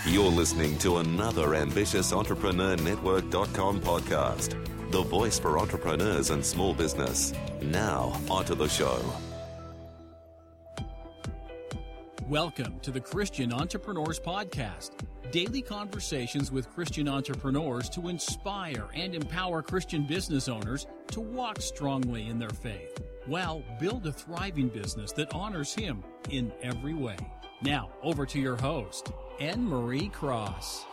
You're listening to another ambitious entrepreneurnetwork.com podcast, the voice for entrepreneurs and small business. Now, onto the show. Welcome to the Christian Entrepreneurs Podcast, daily conversations with Christian entrepreneurs to inspire and empower Christian business owners to walk strongly in their faith, while build a thriving business that honors Him in every way. Now, over to your host, Anne-Marie Cross.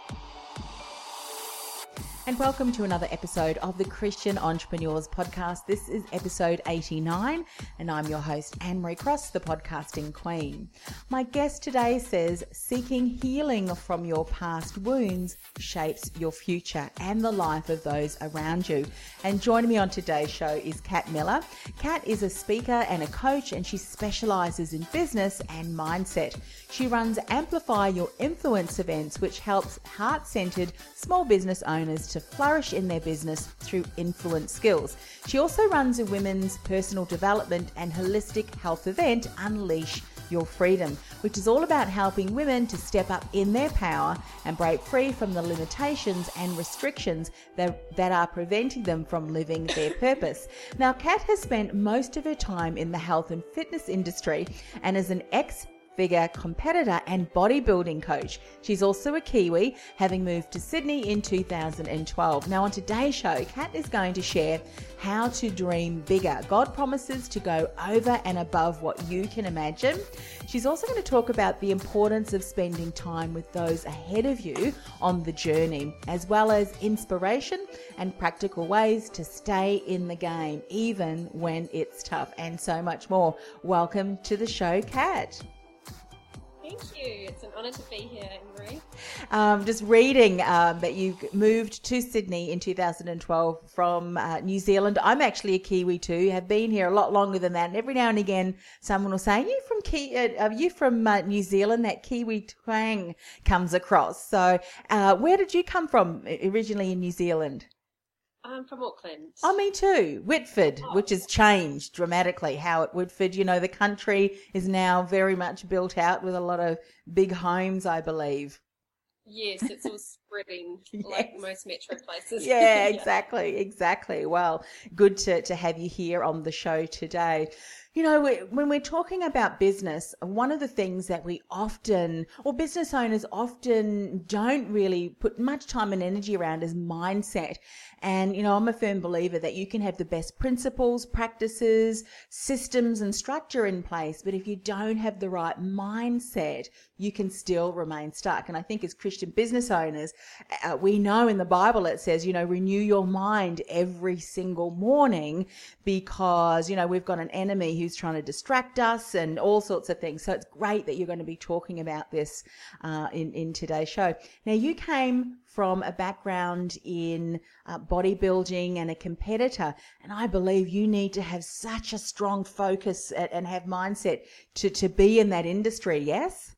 And welcome to another episode of the Christian Entrepreneurs Podcast. This is episode 89, and I'm your host, Anne-Marie Cross, the podcasting queen. My guest today says, seeking healing from your past wounds shapes your future and the life of those around you. And joining me on today's show is Kat Miller. Kat is a speaker and a coach, and she specializes in business and mindset. She runs Amplify Your Influence events, which helps heart-centered small business owners to flourish in their business through influence skills. She also runs a women's personal development and holistic health event, Unleash Your Freedom, which is all about helping women to step up in their power and break free from the limitations and restrictions that are preventing them from living their purpose. Now, Kat has spent most of her time in the health and fitness industry and is an ex-figure competitor and bodybuilding coach. She's also a Kiwi, having moved to Sydney in 2012. Now on today's show, Kat is going to share how to dream bigger. God promises to go over and above what you can imagine. She's also going to talk about the importance of spending time with those ahead of you on the journey, as well as inspiration and practical ways to stay in the game, even when it's tough, and so much more. Welcome to the show, Kat. Thank you. It's an honour to be here, Anne-Marie. Just reading that you moved to Sydney in 2012 from New Zealand. I'm actually a Kiwi too. Have been here a lot longer than that. And every now and again, someone will say, "Are you from New Zealand?" That Kiwi twang comes across. So, where did you come from originally in New Zealand? I'm from Auckland. Oh, me too. Whitford, which has changed dramatically. How at Whitford, the country is now very much built out with a lot of big homes, I believe. Yes, it's all spreading like most metro places. Yeah, exactly. Well, good to have you here on the show today. When we're talking about business, one of the things that business owners often don't really put much time and energy around is mindset. And, I'm a firm believer that you can have the best principles, practices, systems and structure in place, but if you don't have the right mindset, you can still remain stuck. And I think as Christian business owners, we know in the Bible it says, renew your mind every single morning because, we've got an enemy who's trying to distract us and all sorts of things. So it's great that you're going to be talking about this in today's show. Now, you came from a background in bodybuilding and a competitor, and I believe you need to have such a strong focus and have mindset to be in that industry, yes?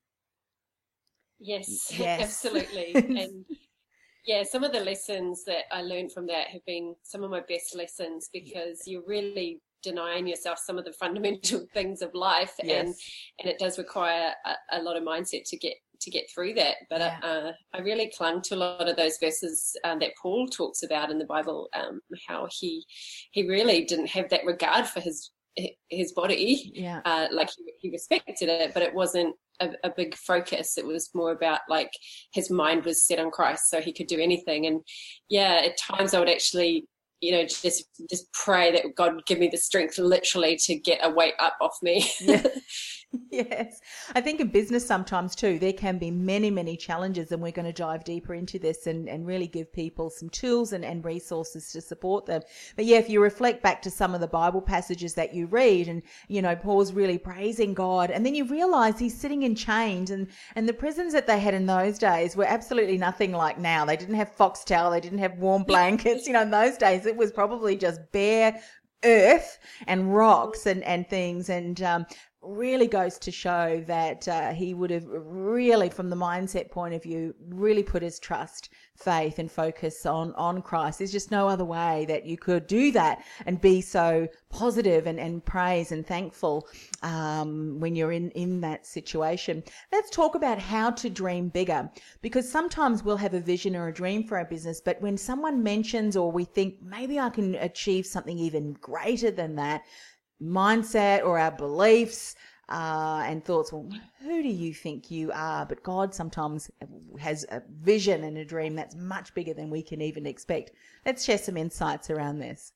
Yes. Absolutely. And yeah, some of the lessons that I learned from that have been some of my best lessons, because you're really denying yourself some of the fundamental things of life. Yes. And it does require a lot of mindset to get through that. But I really clung to a lot of those verses that Paul talks about in the Bible, how he really didn't have that regard for his body. Like he respected it, but it wasn't a big focus. It was more about like his mind was set on Christ, so he could do anything. And at times I would actually just pray that God would give me the strength literally to get a weight up off me. Yes. I think in business sometimes too, there can be many, many challenges, and we're going to dive deeper into this and really give people some tools and resources to support them. But if you reflect back to some of the Bible passages that you read and, Paul's really praising God, and then you realize he's sitting in chains, and the prisons that they had in those days were absolutely nothing like now. They didn't have Foxtel. They didn't have warm blankets. In those days it was probably just bare earth and rocks and things. And really goes to show that he would have really, from the mindset point of view, really put his trust, faith and focus on Christ. There's just no other way that you could do that and be so positive and praise and thankful when you're in that situation. Let's talk about how to dream bigger, because sometimes we'll have a vision or a dream for our business, but when someone mentions or we think maybe I can achieve something even greater than that, mindset or our beliefs and thoughts, well, who do you think you are? But God sometimes has a vision and a dream that's much bigger than we can even expect. Let's share some insights around this.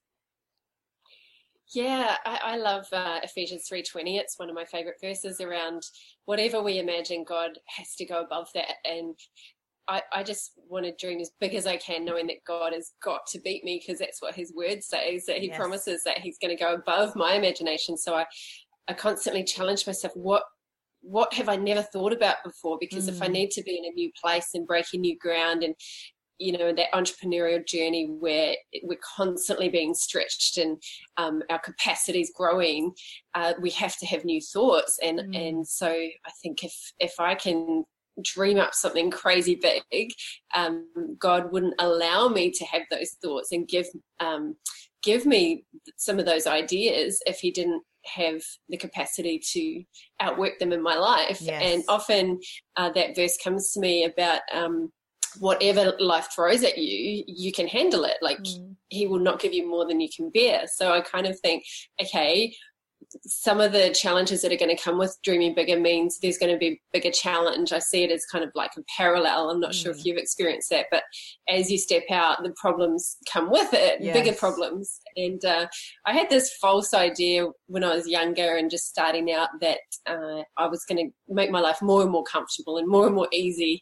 Yeah, I love Ephesians 3:20. It's one of my favorite verses around whatever we imagine, God has to go above that. And I just want to dream as big as I can, knowing that God has got to beat me, because that's what his word says, that he promises that he's going to go above my imagination. So I constantly challenge myself, what have I never thought about before? Because if I need to be in a new place and breaking new ground, and that entrepreneurial journey where we're constantly being stretched and our capacity is growing, we have to have new thoughts. And so I think if I can dream up something crazy big, God wouldn't allow me to have those thoughts and give me some of those ideas if he didn't have the capacity to outwork them in my life. Yes. And often that verse comes to me about whatever life throws at you, you can handle it. Like he will not give you more than you can bear. So I kind of think, okay, some of the challenges that are going to come with dreaming bigger means there's going to be a bigger challenge. I see it as kind of like a parallel. I'm not sure if you've experienced that, but as you step out, the problems come with it, bigger problems. And I had this false idea when I was younger and just starting out that I was going to make my life more and more comfortable and more easy.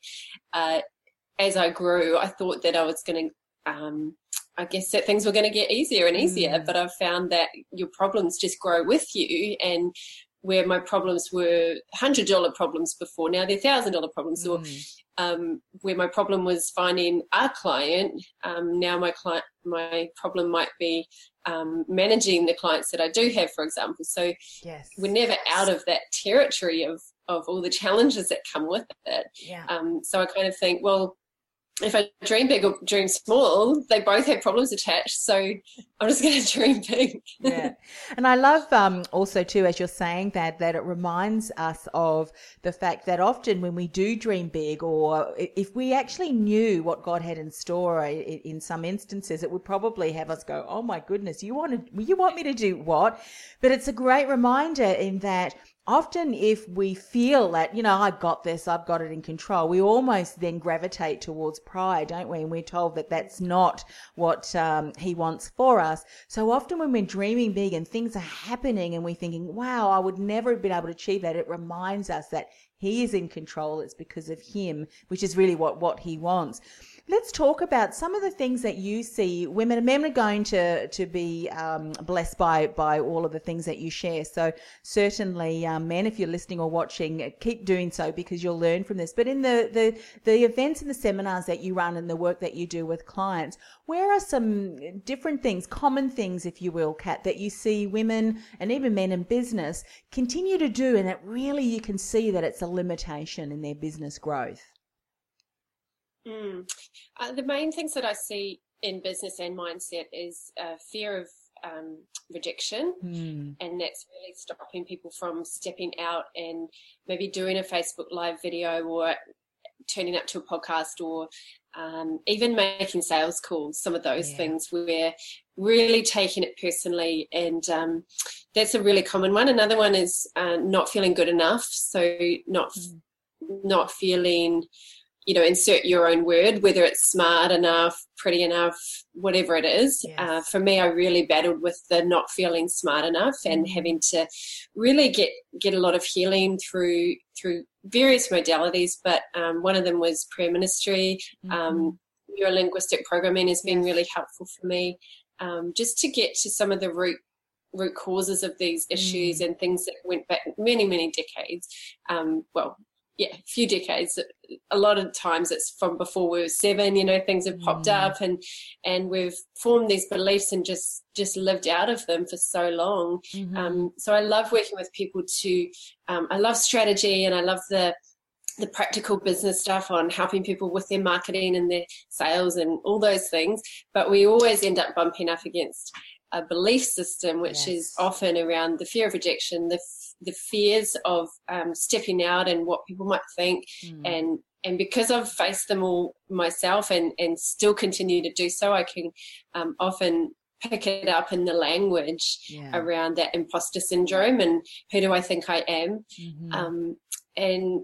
As I grew, I thought that I was going to I guess that things were going to get easier and easier, but I've found that your problems just grow with you. And where my problems were $100 problems before, now they're $1,000 problems. Or where my problem was finding a client, now my problem might be managing the clients that I do have, for example. So we're never out of that territory of all the challenges that come with it. So I kind of think, well, if I dream big or dream small, they both have problems attached. So I'm just going to dream big. And I love also too, as you're saying that it reminds us of the fact that often when we do dream big, or if we actually knew what God had in store, in some instances, it would probably have us go, oh my goodness, you want me to do what? But it's a great reminder in that often if we feel that, I've got this, I've got it in control, we almost then gravitate towards pride, don't we? And we're told that that's not what he wants for us. So often when we're dreaming big and things are happening and we're thinking, wow, I would never have been able to achieve that, it reminds us that he is in control. It's because of him, which is really what he wants. Let's talk about some of the things that you see women. Men are going to be blessed by all of the things that you share. So certainly, men, if you're listening or watching, keep doing so because you'll learn from this. But in the events and the seminars that you run and the work that you do with clients, where are some different things, common things, if you will, Kat, that you see women and even men in business continue to do, and that really you can see that it's a limitation in their business growth? The main things that I see in business and mindset is fear of rejection, and that's really stopping people from stepping out and maybe doing a Facebook Live video or turning up to a podcast or even making sales calls, some of those things where really taking it personally, and that's a really common one. Another one is not feeling good enough, so not feeling, insert your own word, whether it's smart enough, pretty enough, whatever it is. For me, I really battled with the not feeling smart enough and having to really get a lot of healing through various modalities. But one of them was prayer ministry. Neuro-linguistic programming has been really helpful for me, just to get to some of the root causes of these issues and things that went back many, many decades. a few decades. A lot of times it's from before we were 7, things have popped up and we've formed these beliefs and just lived out of them for so long. So I love working with people I love strategy, and I love the practical business stuff on helping people with their marketing and their sales and all those things. But we always end up bumping up against a belief system, which is often around the fear of rejection, the fears of stepping out and what people might think. And because I've faced them all myself and still continue to do so, I can often pick it up in the language around that imposter syndrome and who do I think I am. And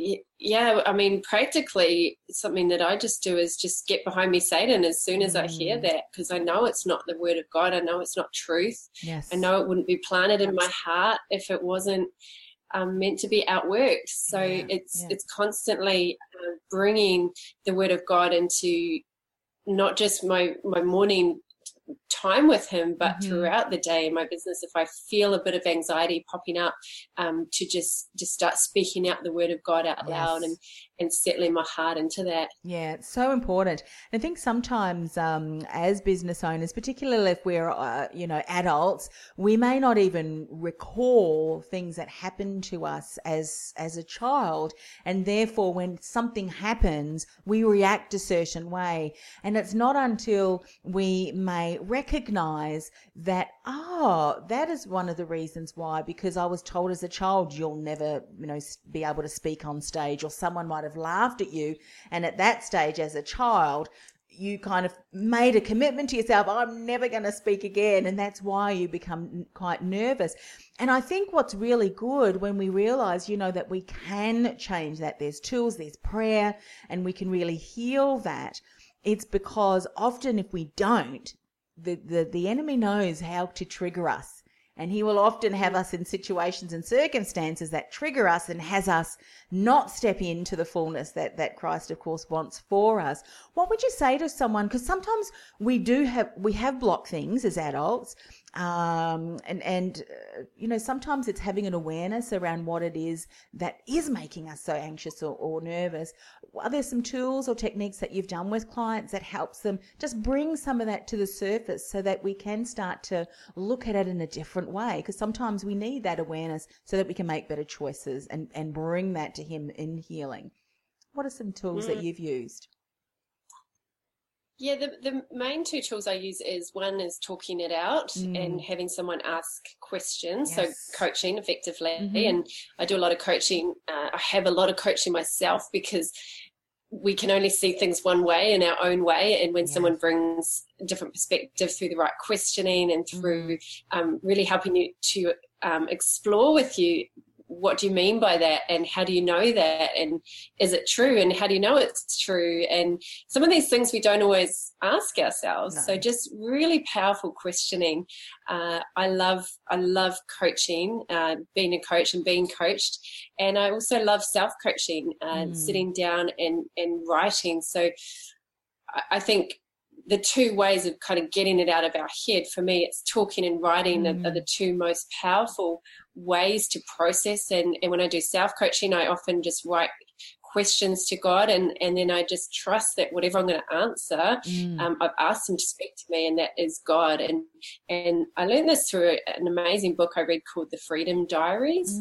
I mean, practically something that I just do is just get behind me Satan as soon as I hear that, because I know it's not the word of God. I know it's not truth. I know it wouldn't be planted in my heart if it wasn't meant to be outworked. So it's constantly bringing the word of God into not just my morning time with him, but throughout the day in my business. If I feel a bit of anxiety popping up, to just start speaking out the word of God out loud and settling my heart into that. Yeah, it's so important. And I think sometimes as business owners, particularly if we're adults, we may not even recall things that happened to us as a child, and therefore when something happens we react a certain way. And it's not until we may recognize that that is one of the reasons why, because I was told as a child you'll never be able to speak on stage, or someone might have laughed at you, and at that stage as a child you kind of made a commitment to yourself, I'm never going to speak again, and that's why you become quite nervous. And I think what's really good when we realize that we can change that, there's tools, there's prayer, and we can really heal that. It's because often if we don't, the enemy knows how to trigger us, and he will often have us in situations and circumstances that trigger us and has us not step into the fullness that Christ, of course, wants for us. What would you say to someone? Because sometimes we have blocked things as adults, and sometimes it's having an awareness around what it is that is making us so anxious or nervous. Are there some tools or techniques that you've done with clients that helps them just bring some of that to the surface so that we can start to look at it in a different way? Because sometimes we need that awareness so that we can make better choices and bring that to him in healing. What are some tools that you've used? Yeah, the main 2 tools I use one is talking it out and having someone ask questions. So coaching effectively. And I do a lot of coaching. I have a lot of coaching myself, because we can only see things one way, in our own way. And when someone brings a different perspective through the right questioning and through really helping you to explore with you, what do you mean by that, and how do you know that, and is it true, and how do you know it's true? And some of these things we don't always ask ourselves. So just really powerful questioning. I love coaching, being a coach and being coached, and I also love self-coaching, sitting down and writing. So I think the 2 ways of kind of getting it out of our head, for me, it's talking and writing are the 2 most powerful ways to process. And when I do self-coaching, I often just write questions to God, and then I just trust that whatever I'm going to answer, I've asked him to speak to me, and that is God. And I learned this through an amazing book I read called The Freedom Diaries,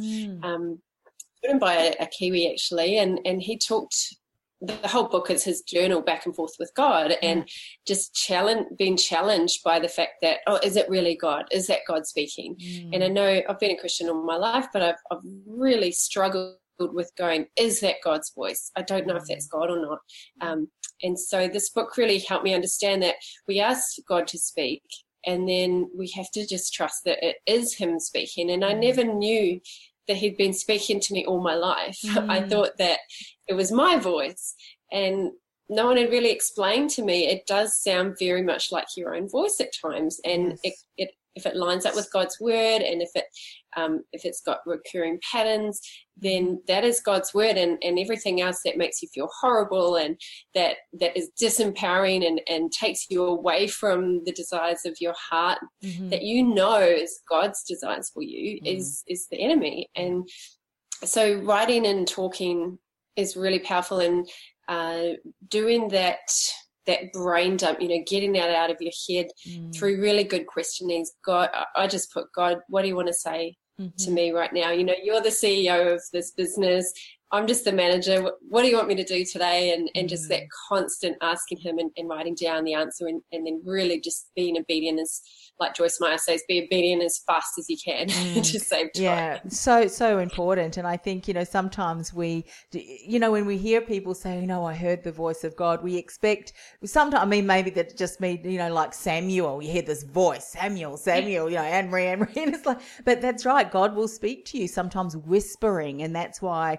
written by a Kiwi actually, and he talked. The whole book is his journal back and forth with God, and just being challenged by the fact that, is it really God? Is that God speaking? And I know I've been a Christian all my life, but I've really struggled with going, is that God's voice? I don't know if that's God or not. And so this book really helped me understand that we ask God to speak, and then we have to just trust that it is him speaking. And I never knew that he'd been speaking to me all my life. I thought that it was my voice, and no one had really explained to me it does sound very much like your own voice at times, and if it lines up with God's word, and if it's got recurring patterns, then that is God's word, and everything else that makes you feel horrible and that is disempowering and takes you away from the desires of your heart, that is God's desires for you, is the enemy. And so writing and talking is really powerful, and doing that brain dump, getting that out of your head through really good questioning. God, I just put, God, what do you want to say to me right now? You're the CEO of this business. I'm just the manager. What do you want me to do today? And just that constant asking him and writing down the answer, and then really just being obedient, as like Joyce Meyer says, be obedient as fast as you can to save time. Yeah, so important. And I think, sometimes we, when we hear people say, I heard the voice of God, we expect sometimes, maybe that just means, like Samuel, you hear this voice, Samuel, Anne-Marie, and it's like, but that's right. God will speak to you, sometimes whispering. And that's why,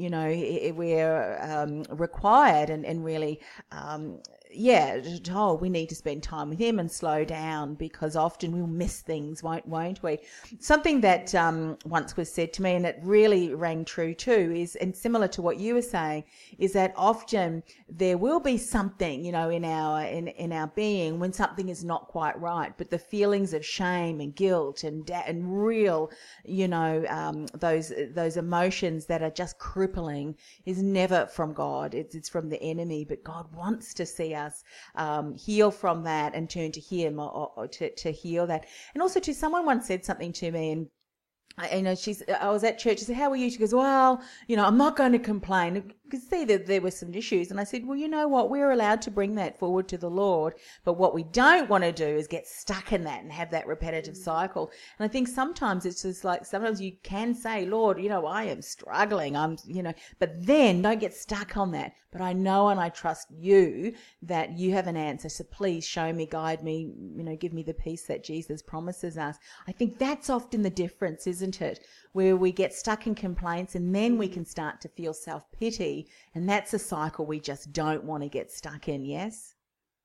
we're required and really, told we need to spend time with him and slow down, because often we'll miss things, won't we? Something that once was said to me, and it really rang true too, is, and similar to what you were saying, is that often there will be something, in our being when something is not quite right, but the feelings of shame and guilt and real, those emotions that are just crippling is never from God. It's from the enemy. But God wants to see us heal from that and turn to him or to heal that. And also, someone once said something to me, and I was at church. I said, how are you? She goes, well, I'm not going to complain. You could see that there were some issues. And I said, well, you know what? We're allowed to bring that forward to the Lord. But what we don't want to do is get stuck in that and have that repetitive cycle. And I think sometimes it's just like, sometimes you can say, Lord, I am struggling. But then don't get stuck on that. But I know and I trust you that you have an answer. So please show me, guide me, give me the peace that Jesus promises us. I think that's often the difference, isn't it? Where we get stuck in complaints, and then we can start to feel self-pity. And that's a cycle we just don't want to get stuck in, yes?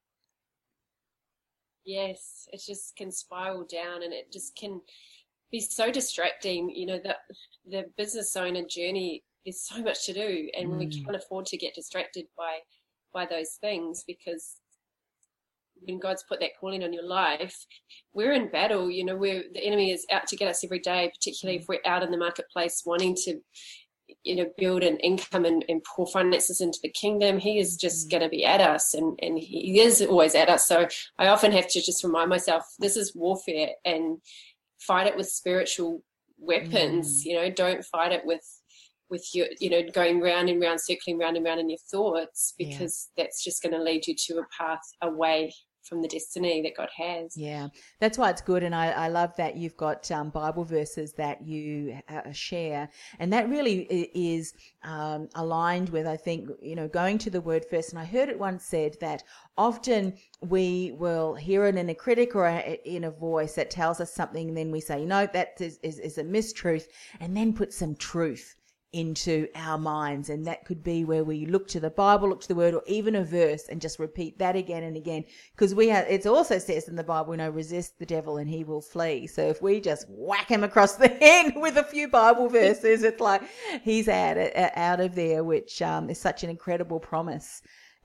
Yes, it just can spiral down, and it just can be so distracting. The business owner journey is so much to do, and we can't afford to get distracted by those things, because when God's put that calling on your life, we're in battle. The enemy is out to get us every day, particularly if we're out in the marketplace wanting to, build an income and pour finances into the kingdom. He is just going to be at us, and he is always at us. So I often have to just remind myself, this is warfare, and fight it with spiritual weapons. Don't fight it with your, going round and round, circling round and round in your thoughts, because that's just going to lead you to a path away from the destiny that God has. Yeah, that's why it's good. And I love that you've got Bible verses that you share. And that really is aligned with, I think, going to the word first. And I heard it once said that often we will hear it in a critic or in a voice that tells us something, and then we say, that is a mistruth, and then put some truth into our minds. And that could be where we look to the Bible, look to the word, or even a verse, and just repeat that again and again, because it also says in the Bible, resist the devil and he will flee. So if we just whack him across the head with a few Bible verses, it's like he's out of there, which is such an incredible promise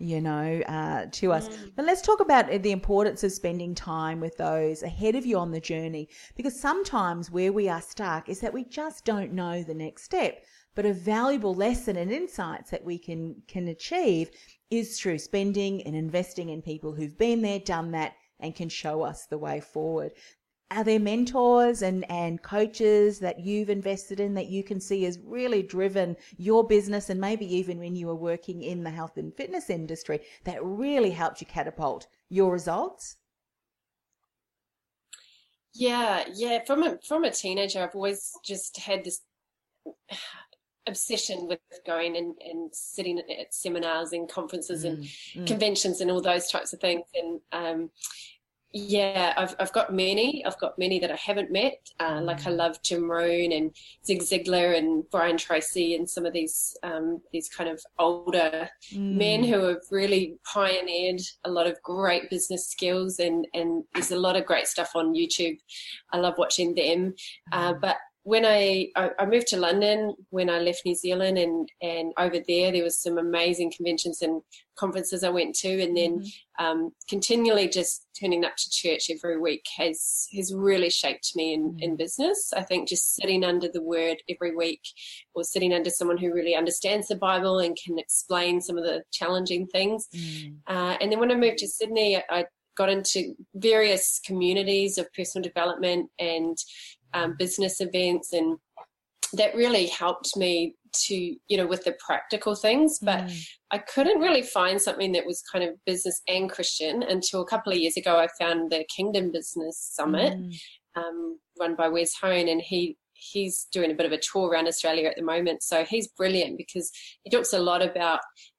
to us. But let's talk about the importance of spending time with those ahead of you on the journey, because sometimes where we are stuck is that we just don't know the next step. But a valuable lesson and insights that we can achieve is through spending and investing in people who've been there, done that, and can show us the way forward. Are there mentors and coaches that you've invested in that you can see has really driven your business, and maybe even when you were working in the health and fitness industry, that really helped you catapult your results? Yeah. From a teenager, I've always just had this obsession with going and sitting at seminars and conferences and conventions and all those types of things. And I've got many that I haven't met. Like I love Jim Rohn and Zig Ziglar and Brian Tracy and some of these kind of older men who have really pioneered a lot of great business skills, and there's a lot of great stuff on YouTube. I love watching them. But when I moved to London when I left New Zealand, and over there was some amazing conventions and conferences I went to, and then continually just turning up to church every week has really shaped me in business. I think just sitting under the Word every week, or sitting under someone who really understands the Bible and can explain some of the challenging things. And then when I moved to Sydney, I got into various communities of personal development and business events, and that really helped me to, with the practical things. But I couldn't really find something that was kind of business and Christian until a couple of years ago. I found the Kingdom Business Summit run by Wes Hone, and he's doing a bit of a tour around Australia at the moment. So he's brilliant because he talks a lot about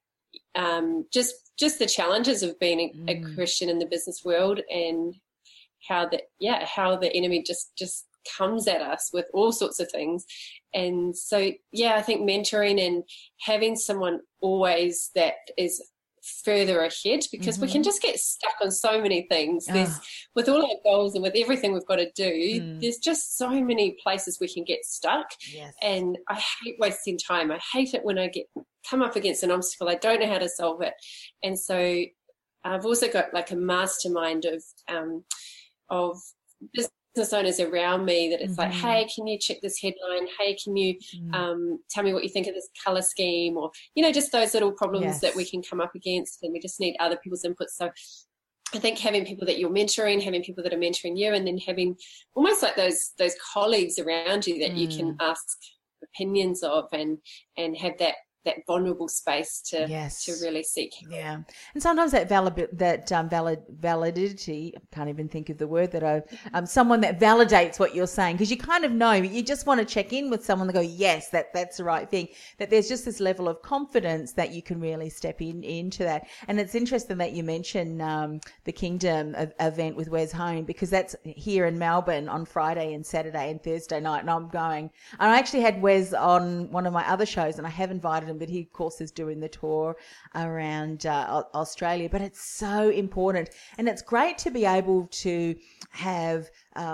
just the challenges of being a Christian in the business world, and how the enemy just comes at us with all sorts of things. And so, I think mentoring and having someone always that is further ahead, because we can just get stuck on so many things. There's, with all our goals and with everything we've got to do, there's just so many places we can get stuck. And I hate wasting time. I hate it when I come up against an obstacle, I don't know how to solve it. And so I've also got like a mastermind of business owners around me that it's like, hey, can you check this headline? Hey, can you tell me what you think of this color scheme? Or, just those little problems that we can come up against, and we just need other people's input. So I think having people that you're mentoring, having people that are mentoring you, and then having almost like those colleagues around you that you can ask opinions of, and have that vulnerable space to really seek. Yeah. And sometimes that validity, I can't even think of the word that someone that validates what you're saying, because you kind of know, you just want to check in with someone and go, yes, that's the right thing, that there's just this level of confidence that you can really step into that. And it's interesting that you mentioned the Kingdom event with Wes Hone, because that's here in Melbourne on Friday and Saturday and Thursday night, and I'm going. And I actually had Wes on one of my other shows, and I have invited him, but he of course is doing the tour around Australia. But it's so important, and it's great to be able to have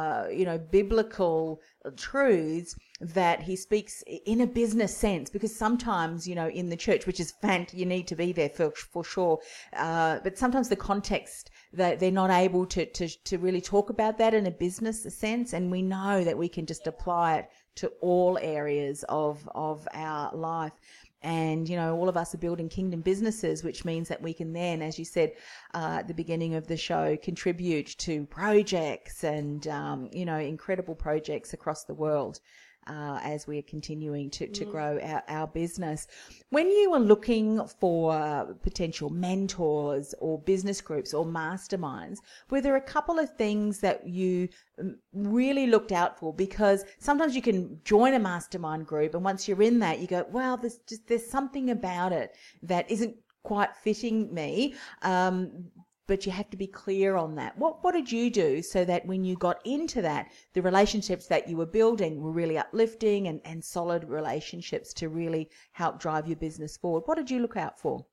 biblical truths that he speaks in a business sense, because sometimes in the church, which is you need to be there for sure, but sometimes the context that they're not able to really talk about that in a business sense, and we know that we can just apply it to all areas of our life. And, all of us are building kingdom businesses, which means that we can then, as you said at the beginning of the show, contribute to projects and, incredible projects across the world as we are continuing to grow our business. When you were looking for potential mentors or business groups or masterminds, were there a couple of things that you really looked out for? Because sometimes you can join a mastermind group, and once you're in that, you go, well, there's something about it that isn't quite fitting me. But you have to be clear on that. What did you do so that when you got into that, the relationships that you were building were really uplifting and solid relationships to really help drive your business forward? What did you look out for?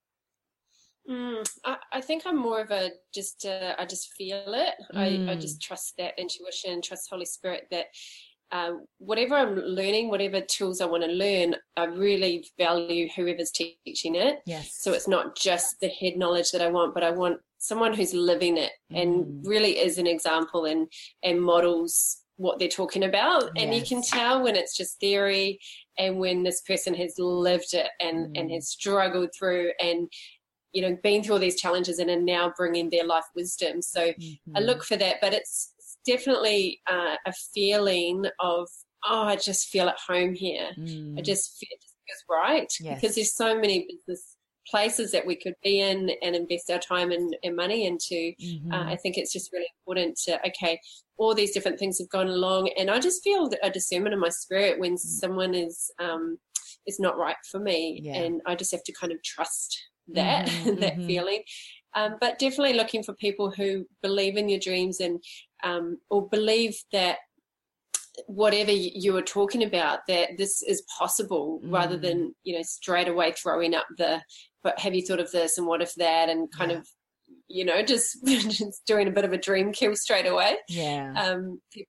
I think I'm more of I just feel it. I just trust that intuition, trust Holy Spirit, that whatever I'm learning, whatever tools I want to learn, I really value whoever's teaching it. Yes. So it's not just the head knowledge that I want, but I want someone who's living it and really is an example and models what they're talking about. And you can tell when it's just theory and when this person has lived it and has struggled through and, been through all these challenges and are now bringing their life wisdom. So I look for that, but it's definitely a feeling of, I just feel at home here. I just feel it feels right, because there's so many business places that we could be in and invest our time and money into. I think it's just really important to, all these different things have gone along, and I just feel a discernment in my spirit when someone is not right for me, and I just have to kind of trust that that feeling. But definitely looking for people who believe in your dreams and or believe that whatever you were talking about, that this is possible, rather than straight away throwing up but have you thought of this and what if that, and kind of just doing a bit of a dream kill straight away.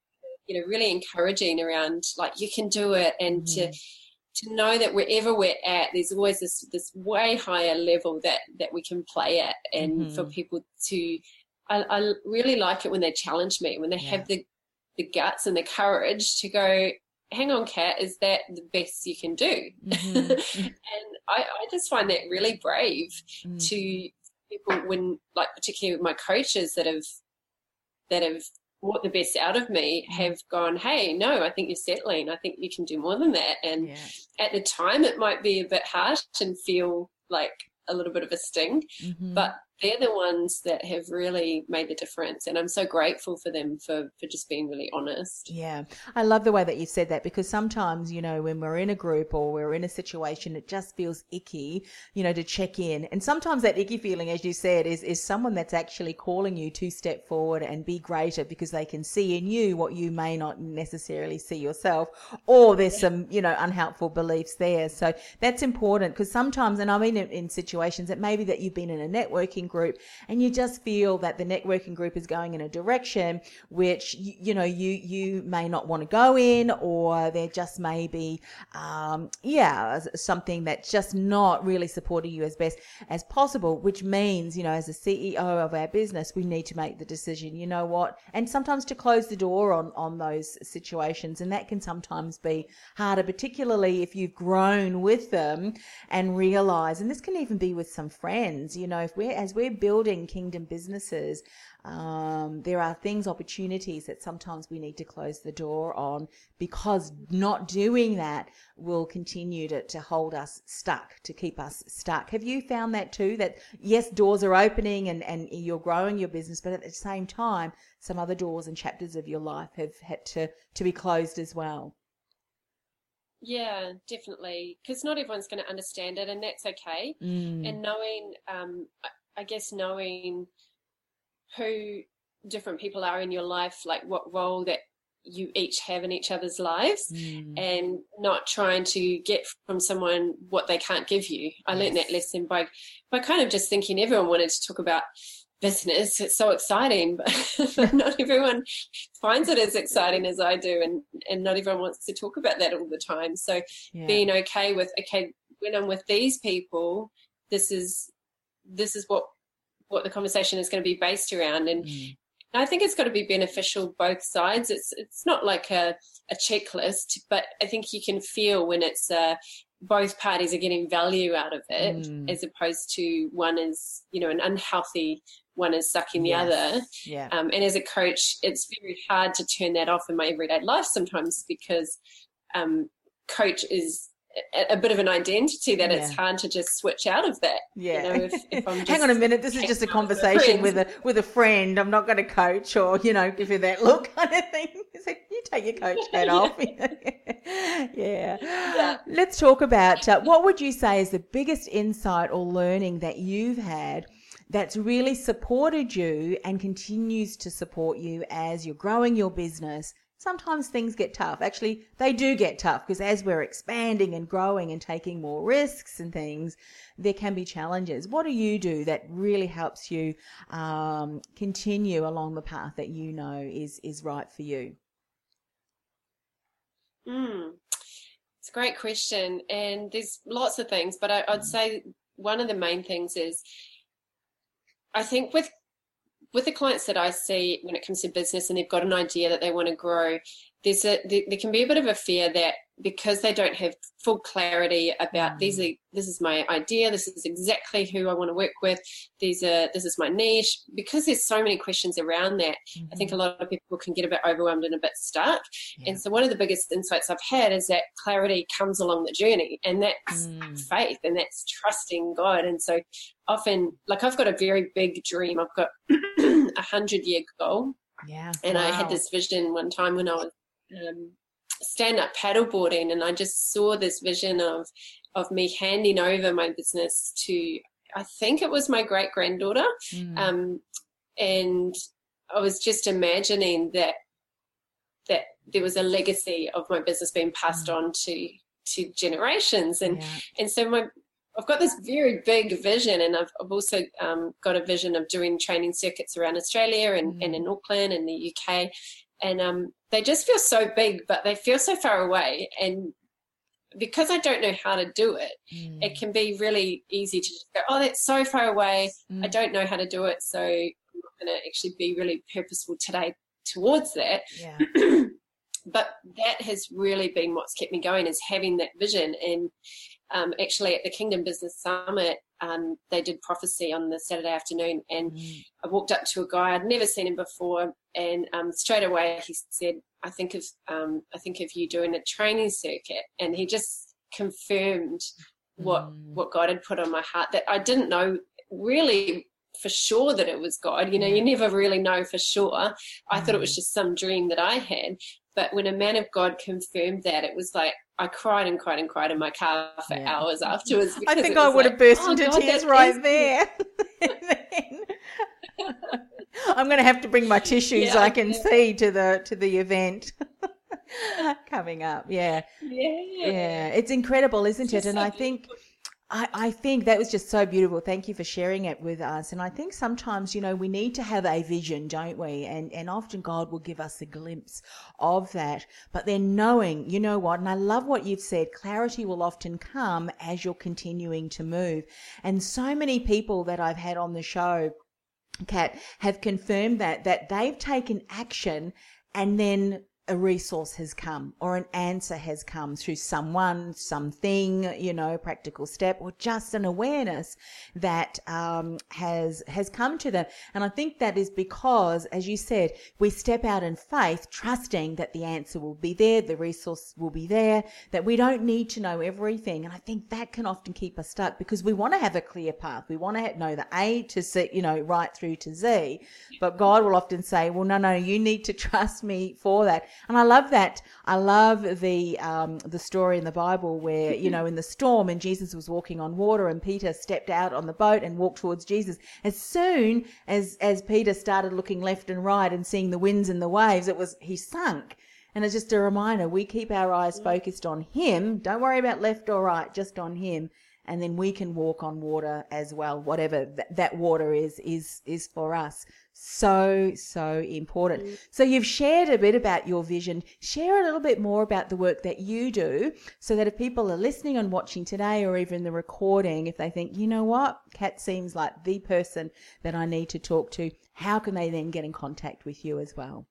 really encouraging around, like, you can do it, and to know that wherever we're at, there's always this way higher level that we can play at, and for people to, I really like it when they challenge me, when they have the guts and the courage to go, hang on, Kat, is that the best you can do? And I just find that really brave to people, when, like, particularly my coaches that have brought the best out of me, have gone, hey, no, I think you're settling. I think you can do more than that. And at the time it might be a bit harsh and feel like a little bit of a sting, but they're the ones that have really made the difference, and I'm so grateful for them for just being really honest. Yeah, I love the way that you said that, because sometimes, when we're in a group or we're in a situation, it just feels icky, to check in. And sometimes that icky feeling, as you said, is someone that's actually calling you to step forward and be greater, because they can see in you what you may not necessarily see yourself, or there's some, unhelpful beliefs there. So that's important, because sometimes, and I mean in situations that maybe that you've been in a networking group and you just feel that the networking group is going in a direction which you may not want to go in, or there just may be something that's just not really supporting you as best as possible, which means, as a CEO of our business, we need to make the decision, and sometimes to close the door on those situations. And that can sometimes be harder, particularly if you've grown with them and realize, and this can even be with some friends, as we're building kingdom businesses, there are opportunities that sometimes we need to close the door on, because not doing that will continue to hold us stuck, to keep us stuck. Have you found that too, that yes, doors are opening and you're growing your business, but at the same time, some other doors and chapters of your life have had to be closed as well? Yeah, definitely, because not everyone's going to understand it, and that's okay. And knowing, I guess, knowing who different people are in your life, like what role that you each have in each other's lives, and not trying to get from someone what they can't give you. I learned that lesson by kind of just thinking everyone wanted to talk about business. It's so exciting, but not everyone finds it as exciting as I do, and not everyone wants to talk about that all the time. So being okay with, when I'm with these people, this is what the conversation is going to be based around, and I think it's got to be beneficial both sides. It's not like a checklist, but I think you can feel when it's both parties are getting value out of it, as opposed to one is, an unhealthy, one is sucking the other. And as a coach, it's very hard to turn that off in my everyday life sometimes, because coach is a bit of an identity that it's hard to just switch out of that. If I'm just, hang on a minute, this is just a conversation with a friend. I'm not going to coach or give you that look kind of thing. It's like, you take your coach hat off. Let's talk about what would you say is the biggest insight or learning that you've had that's really supported you and continues to support you as you're growing your business? Sometimes things get tough. Actually, they do get tough, because as we're expanding and growing and taking more risks and things, there can be challenges. What do you do that really helps you continue along the path that is right for you? It's a great question, and there's lots of things, but I'd say one of the main things is, I think with the clients that I see when it comes to business and they've got an idea that they want to grow, there can be a bit of a fear that because they don't have full clarity about this is my idea, this is exactly who I want to work with, this is my niche, because there's so many questions around that, I think a lot of people can get a bit overwhelmed and a bit stuck. And so one of the biggest insights I've had is that clarity comes along the journey, and that's faith, and that's trusting God. And so often, like, I've got a very big dream. I've got a 100-year goal. And I had this vision one time when I was stand-up paddleboarding, and I just saw this vision of me handing over my business to, I think it was my great-granddaughter, and I was just imagining that there was a legacy of my business being passed on to generations, and so I've got this very big vision, and I've also got a vision of doing training circuits around Australia and in Auckland and the UK. and they just feel so big, but they feel so far away. And because I don't know how to do it, it can be really easy to just go, oh, that's so far away. I don't know how to do it, so I'm not going to actually be really purposeful today towards that. Yeah. But that has really been what's kept me going, is having that vision. And actually at the Kingdom Business Summit, they did prophecy on the Saturday afternoon, and I walked up to a guy, I'd never seen him before, and straight away he said, I think of you doing a training circuit. And he just confirmed what God had put on my heart, that I didn't know really for sure that it was God. You know, you never really know for sure. I thought it was just some dream that I had. But when a man of God confirmed that, it was like I cried and cried and cried in my car for hours afterwards. I think I would have burst into tears right there. I'm going to have to bring my tissues. I can see to the event coming up. Yeah. It's incredible, isn't it? And I think. I think that was just so beautiful. Thank you for sharing it with us. And I think sometimes, you know, we need to have a vision, don't we? And often God will give us a glimpse of that. But then knowing, you know what, and I love what you've said, clarity will often come as you're continuing to move. And so many people that I've had on the show, Kat, have confirmed that they've taken action and then a resource has come or an answer has come through someone, something, you know, practical step, or just an awareness that has come to them. And I think that is because, as you said, we step out in faith, trusting that the answer will be there, the resource will be there, that we don't need to know everything. And I think that can often keep us stuck, because we want to have a clear path. We want to know the A to Z, you know, right through to Z. But God will often say, well, no, you need to trust me for that. And I love that. I love the story in the Bible where, you know, in the storm and Jesus was walking on water and Peter stepped out on the boat and walked towards Jesus. As soon as Peter started looking left and right and seeing the winds and the waves, he sunk. And it's just a reminder, we keep our eyes focused on him. Don't worry about left or right, just on him. And then we can walk on water as well, whatever that water is for us. So important. So you've shared a bit about your vision. Share a little bit more about the work that you do, so that if people are listening and watching today, or even the recording, if they think, you know what, Kat seems like the person that I need to talk to, how can they then get in contact with you as well?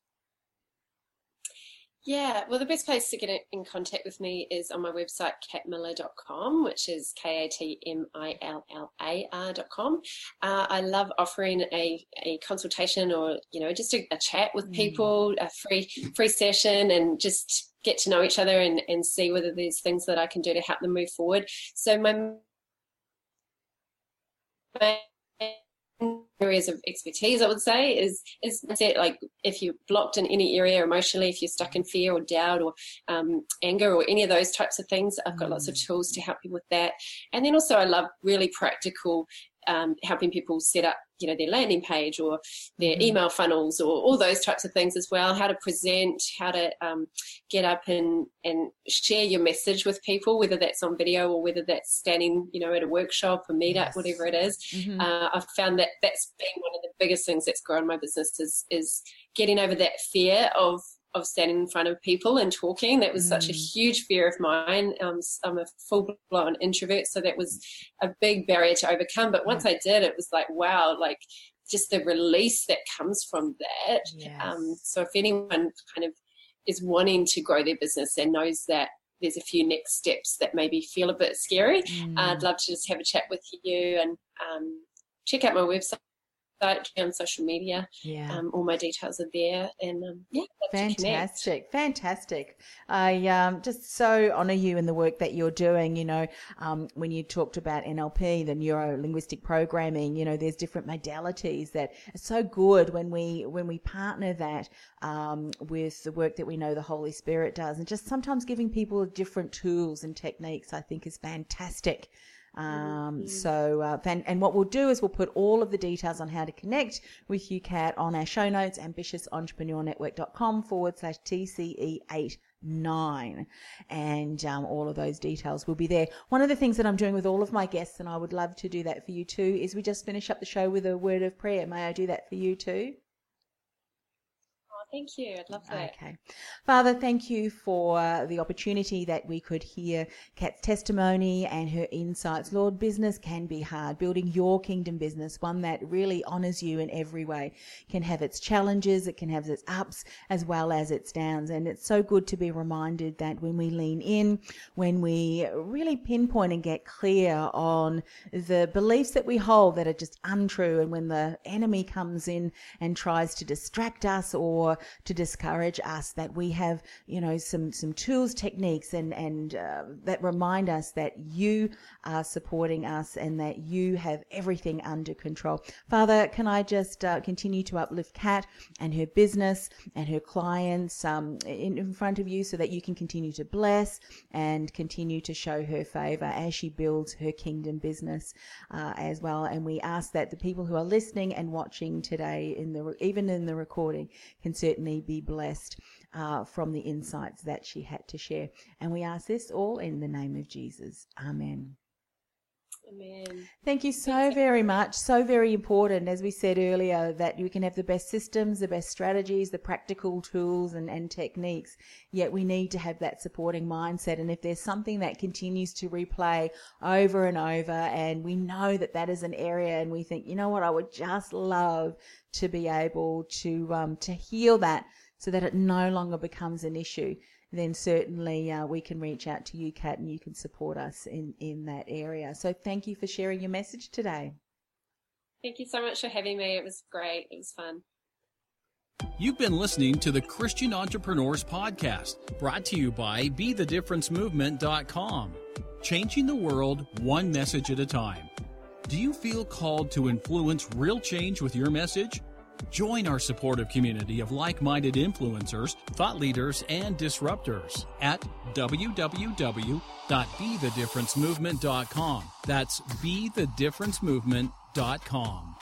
Yeah, well, the best place to get in contact with me is on my website, katmiller.com, which is KATMILLAR.com. I love offering a consultation, or, you know, just a chat with people, a free session, and just get to know each other and see whether there's things that I can do to help them move forward. So my areas of expertise, I would say, is like if you're blocked in any area emotionally, if you're stuck in fear or doubt or anger or any of those types of things, I've got lots of tools to help you with that. And then also I love really practical helping people set up, you know, their landing page or their email funnels or all those types of things as well, how to present, how to get up and share your message with people, whether that's on video or whether that's standing, you know, at a workshop, a meetup, whatever it is. I've found that that's been one of the biggest things that's grown my business is getting over that fear of standing in front of people and talking. That was such a huge fear of mine. I'm a full-blown introvert, so that was a big barrier to overcome. But once I did, it was like, wow, like just the release that comes from that. So if anyone kind of is wanting to grow their business and knows that there's a few next steps that maybe feel a bit scary, I'd love to just have a chat with you and check out my website on social media. All my details are there, and fantastic. I just so honor you in the work that you're doing. You know, when you talked about NLP, the neuro linguistic programming, you know, there's different modalities that are so good when we partner that with the work that we know the Holy Spirit does, and just sometimes giving people different tools and techniques, I think is fantastic. And what we'll do is we'll put all of the details on how to connect with you, Kat, on our show notes, ambitiousentrepreneurnetwork.com/TCE89, and all of those details will be there. One of the things that I'm doing with all of my guests, and I would love to do that for you too, is we just finish up the show with a word of prayer. May I do that for you too? Thank you. I'd love that. Okay. Father, thank you for the opportunity that we could hear Kat's testimony and her insights. Lord, business can be hard. Building your kingdom business, one that really honours you in every way, can have its challenges, it can have its ups as well as its downs. And it's so good to be reminded that when we lean in, when we really pinpoint and get clear on the beliefs that we hold that are just untrue, and when the enemy comes in and tries to distract us or to discourage us, that we have, some tools, techniques, and that remind us that you are supporting us and that you have everything under control. Father, can I just continue to uplift Kat and her business and her clients in front of you, so that you can continue to bless and continue to show her favor as she builds her kingdom business as well. And we ask that the people who are listening and watching today, even in the recording, can certainly be blessed from the insights that she had to share. And we ask this all in the name of Jesus. Amen. Amen. Thank you so very much. So very important, as we said earlier, that you can have the best systems, the best strategies, the practical tools and techniques, yet we need to have that supporting mindset. And if there's something that continues to replay over and over, and we know that that is an area, and we think, you know what, I would just love to be able to heal that so that it no longer becomes an issue, then certainly we can reach out to you, Kat, and you can support us in that area. So thank you for sharing your message today. Thank you so much for having me. It was great. It was fun. You've been listening to the Christian Entrepreneurs Podcast, brought to you by BeTheDifferenceMovement.com. Changing the world one message at a time. Do you feel called to influence real change with your message? Join our supportive community of like-minded influencers, thought leaders, and disruptors at www.BeTheDifferenceMovement.com. That's BeTheDifferenceMovement.com.